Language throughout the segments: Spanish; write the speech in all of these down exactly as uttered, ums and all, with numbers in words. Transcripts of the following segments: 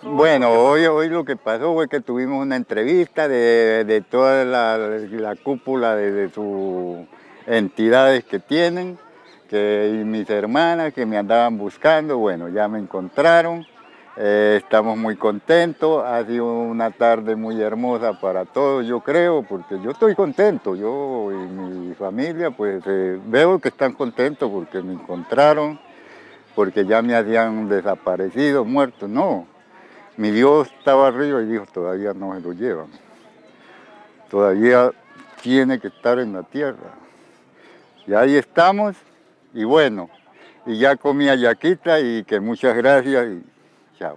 Bueno, hoy, hoy lo que pasó fue que tuvimos una entrevista de, de toda la, la cúpula de, de sus entidades que tienen, que, y mis hermanas que me andaban buscando, bueno, ya me encontraron, eh, estamos muy contentos, ha sido una tarde muy hermosa para todos, yo creo, porque yo estoy contento, yo y mi familia, pues eh, veo que están contentos porque me encontraron, porque ya me habían desaparecido, muerto, no. Mi Dios estaba arriba y dijo, todavía no se lo llevan. Todavía tiene que estar en la tierra. Y ahí estamos, y bueno, y ya comí ayaquita y que muchas gracias y chao.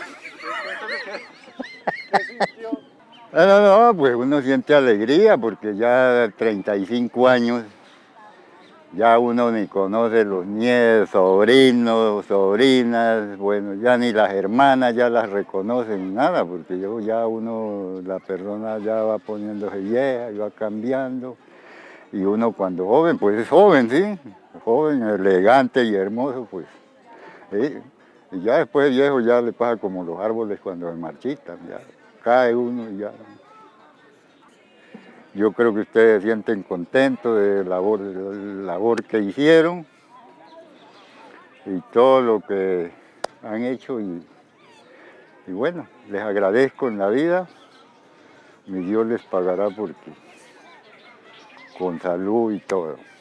¿Qué sintió? No, no, no, pues uno siente alegría porque ya treinta y cinco años, ya uno ni conoce los nietos, sobrinos, sobrinas, bueno, ya ni las hermanas ya las reconocen, nada, porque yo ya uno, la persona ya va poniéndose vieja y va cambiando. Y uno cuando joven, pues es joven, ¿sí? Joven, elegante y hermoso, pues. ¿Sí? Y ya después viejo ya le pasa como los árboles cuando se marchitan, ya cae uno y ya. Yo creo que ustedes se sienten contentos de la labor, de la labor que hicieron y todo lo que han hecho y, y bueno, les agradezco en la vida, mi Dios les pagará porque con salud y todo.